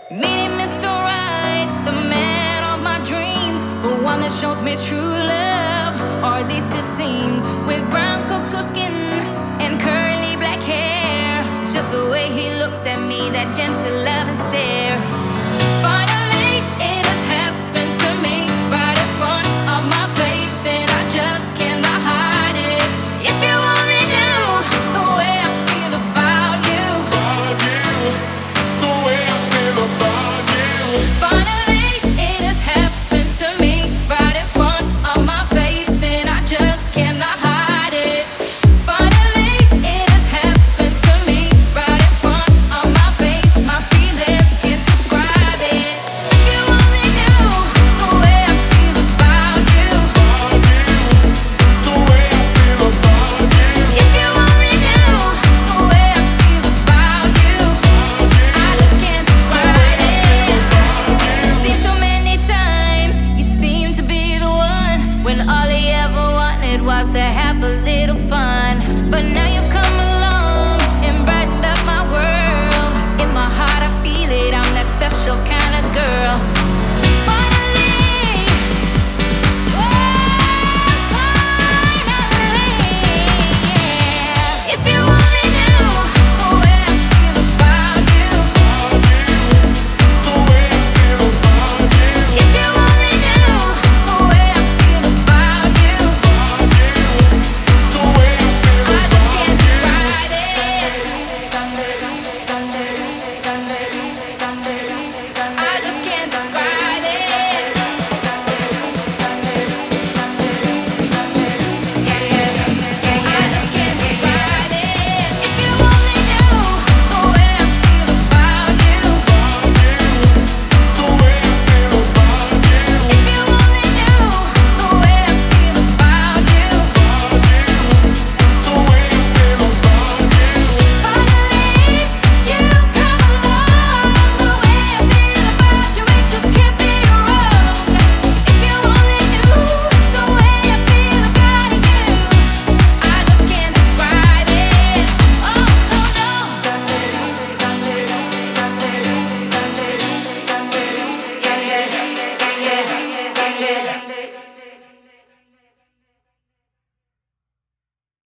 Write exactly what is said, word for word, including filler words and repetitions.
Meeting mister Right, the man of my dreams, the one that shows me true love, or at least it seems. With brown cocoa skin and curly black hair, it's just the way he looks at me, that gentle love and stare.